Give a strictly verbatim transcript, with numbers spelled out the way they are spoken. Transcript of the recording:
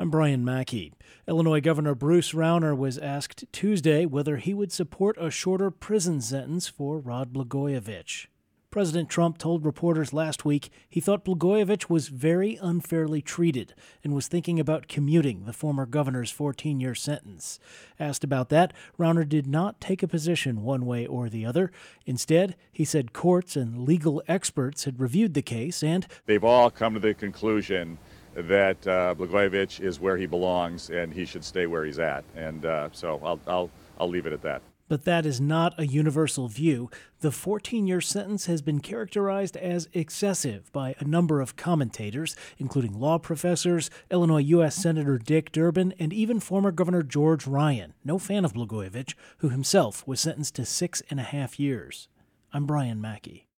I'm Brian Mackey. Illinois Governor Bruce Rauner was asked Tuesday whether he would support a shorter prison sentence for Rod Blagojevich. President Trump told reporters last week he thought Blagojevich was very unfairly treated and was thinking about commuting the former governor's fourteen-year sentence. Asked about that, Rauner did not take a position one way or the other. Instead, he said courts and legal experts had reviewed the case and they've all come to the conclusion that uh, Blagojevich is where he belongs and he should stay where he's at. And uh, so I'll, I'll, I'll leave it at that. But that is not a universal view. The fourteen-year sentence has been characterized as excessive by a number of commentators, including law professors, Illinois U S Senator Dick Durbin, and even former Governor George Ryan, no fan of Blagojevich, who himself was sentenced to six and a half years. I'm Brian Mackey.